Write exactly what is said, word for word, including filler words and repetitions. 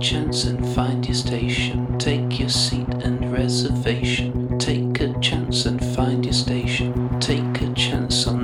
chance and find your station. Take your seat and reservation.